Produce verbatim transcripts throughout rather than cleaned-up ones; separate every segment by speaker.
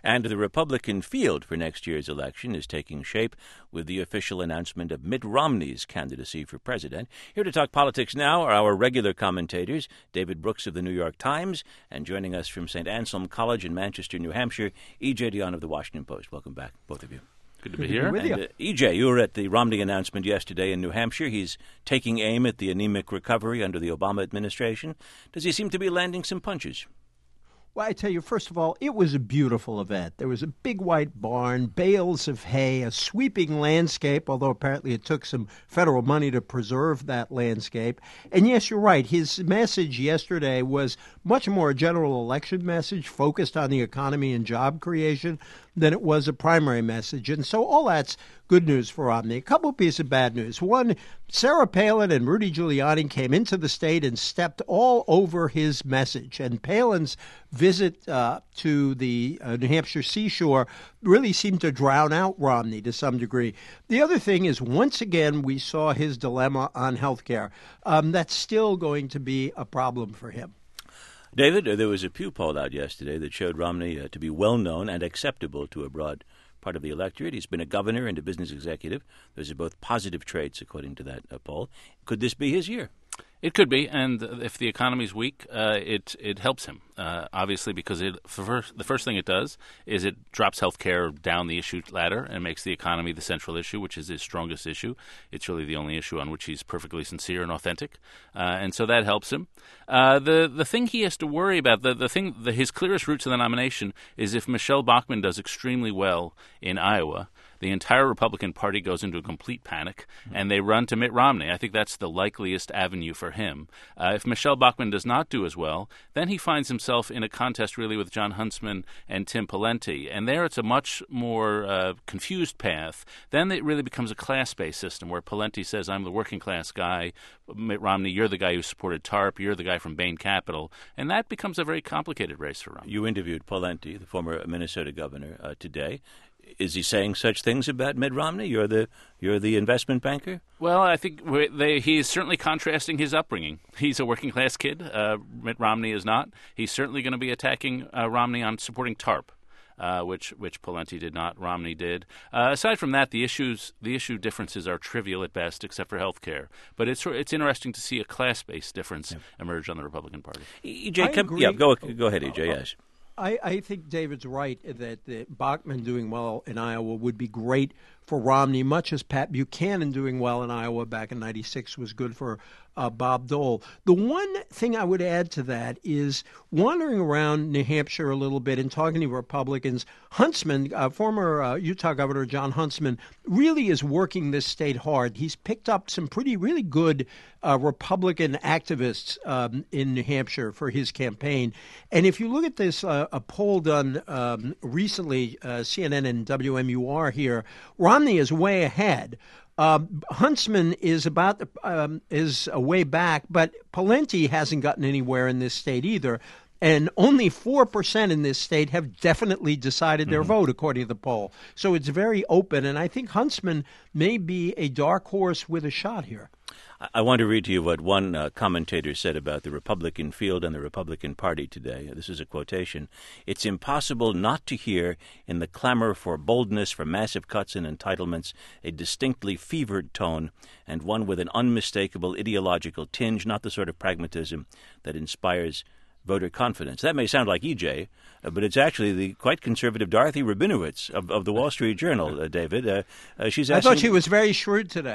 Speaker 1: And the Republican field for next year's election is taking shape with the official announcement of Mitt Romney's candidacy for president. Here to talk politics now are our regular commentators, David Brooks of the New York Times, and joining us from Saint Anselm College in Manchester, New Hampshire, E J Dionne of the Washington Post. Welcome back, both of you.
Speaker 2: Good to be here.
Speaker 1: And, uh, E J, you were at the Romney announcement yesterday in New Hampshire. He's taking aim at the anemic recovery under the Obama administration. Does he seem to be landing some punches?
Speaker 3: Well, I tell you, first of all, it was a beautiful event. There was a big white barn, bales of hay, a sweeping landscape, although apparently it took some federal money to preserve that landscape. And yes, you're right. His message yesterday was much more a general election message focused on the economy and job creation than it was a primary message. And so all that's good news for Romney. A couple of pieces of bad news. One, Sarah Palin and Rudy Giuliani came into the state and stepped all over his message. And Palin's visit uh, to the uh, New Hampshire seashore really seemed to drown out Romney to some degree. The other thing is, once again, we saw his dilemma on health care. Um, that's still going to be a problem for him.
Speaker 1: David, there was a Pew poll out yesterday that showed Romney uh, to be well-known and acceptable to a broad part of the electorate. He's been a governor and a business executive. Those are both positive traits, according to that uh, poll. Could this be his year?
Speaker 2: It could be, and if the economy's weak, uh, it it helps him, uh, obviously, because it first, the first thing it does is it drops health care down the issue ladder and makes the economy the central issue, which is his strongest issue. It's really the only issue on which he's perfectly sincere and authentic, uh, and so that helps him. Uh, the the thing he has to worry about, the, the thing, the, his clearest route to the nomination is if Michelle Bachmann does extremely well in Iowa, the entire Republican Party goes into a complete panic, and they run to Mitt Romney. I think that's the likeliest avenue for him. Uh, if Michelle Bachmann does not do as well, then he finds himself in a contest really with Jon Huntsman and Tim Pawlenty, and there it's a much more uh, confused path. Then it really becomes a class-based system where Pawlenty says, I'm the working-class guy. Mitt Romney, you're the guy who supported TARP. You're the guy from Bain Capital. And that becomes a very complicated race for Romney.
Speaker 1: You interviewed Pawlenty, the former Minnesota governor, uh, today. Is he saying such things about Mitt Romney? You're the you're the investment banker?
Speaker 2: Well, I think they, he's certainly contrasting his upbringing. He's a working class kid. Uh, Mitt Romney is not. He's certainly going to be attacking uh, Romney on supporting TARP, uh, which which Pawlenty did not. Romney did. Uh, aside from that, the issues the issue differences are trivial at best, except for health care. But it's it's interesting to see a class based difference yeah. emerge on the Republican Party.
Speaker 1: E J, come, yeah, go go ahead, E J. Yes.
Speaker 3: I, I think David's right that the Bachmann doing well in Iowa would be great for Romney, much as Pat Buchanan doing well in Iowa back in ninety-six was good for uh, Bob Dole. The one thing I would add to that is wandering around New Hampshire a little bit and talking to Republicans. Huntsman, uh, former uh, Utah Governor Jon Huntsman, really is working this state hard. He's picked up some pretty, really good uh, Republican activists um, in New Hampshire for his campaign. And if you look at this, uh, a poll done um, recently, uh, C N N and W M U R here, Romney is way ahead. Uh, Huntsman is about the, um, is a way back, but Pawlenty hasn't gotten anywhere in this state either. And only four percent in this state have definitely decided their mm-hmm. vote, according to the poll. So it's very open, and I think Huntsman may be a dark horse with a shot here.
Speaker 1: I want to read to you what one uh, commentator said about the Republican field and the Republican Party today. This is a quotation. It's impossible not to hear in the clamor for boldness, for massive cuts and entitlements, a distinctly fevered tone, and one with an unmistakable ideological tinge, not the sort of pragmatism that inspires voter confidence. That may sound like E J, uh, but it's actually the quite conservative Dorothy Rabinowitz of, of the Wall Street Journal, uh, David. Uh, uh, she's
Speaker 3: I
Speaker 1: asking,
Speaker 3: thought she was very shrewd today.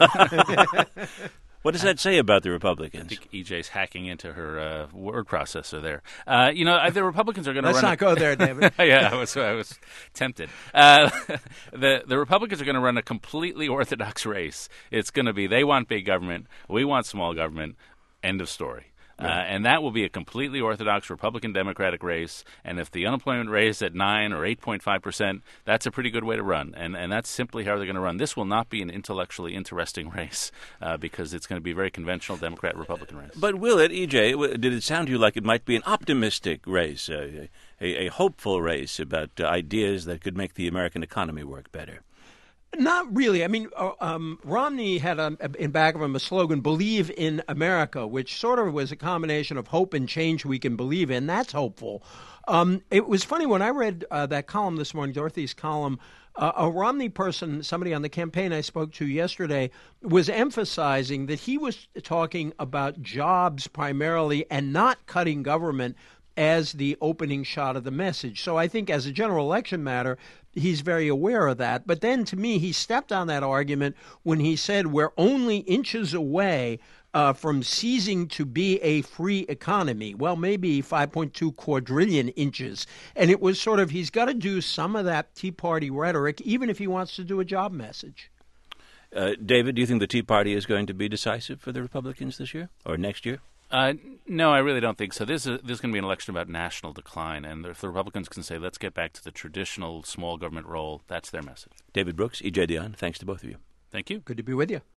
Speaker 1: What does that say about the Republicans?
Speaker 2: I think E J's hacking into her uh, word processor there. Uh, you know, the Republicans are going to
Speaker 3: Let's
Speaker 2: run...
Speaker 3: Let's not a... go there, David.
Speaker 2: yeah, I was, I was tempted. Uh, the, the Republicans are going to run a completely orthodox race. It's going to be, they want big government, we want small government, end of story. Uh, and that will be a completely orthodox Republican-Democratic race. And if the unemployment rate is at nine or eight point five percent, that's a pretty good way to run. And and that's simply how they're going to run. This will not be an intellectually interesting race uh, because it's going to be a very conventional Democrat-Republican race.
Speaker 1: But will it, E J, did it sound to you like it might be an optimistic race, a, a, a hopeful race about uh, ideas that could make the American economy work better?
Speaker 3: Not really. I mean, uh, um, Romney had a, in back of him a slogan, "Believe in America," which sort of was a combination of hope and change we can believe in. That's hopeful. Um, it was funny when I read uh, that column this morning, Dorothy's column. Uh, a Romney person, somebody on the campaign I spoke to yesterday, was emphasizing that he was talking about jobs primarily and not cutting government as the opening shot of the message. So I think as a general election matter, he's very aware of that. But then to me, he stepped on that argument when he said we're only inches away uh, from ceasing to be a free economy. Well, maybe five point two quadrillion inches. And it was sort of, he's got to do some of that Tea Party rhetoric, even if he wants to do a job message.
Speaker 1: Uh, David, do you think the Tea Party is going to be decisive for the Republicans this year or next year?
Speaker 2: Uh, no, I really don't think so. This is this is going to be an election about national decline, and if the Republicans can say, let's get back to the traditional small government role, that's their message.
Speaker 1: David Brooks, E J Dionne, thanks to both of you.
Speaker 2: Thank you.
Speaker 3: Good to be with you.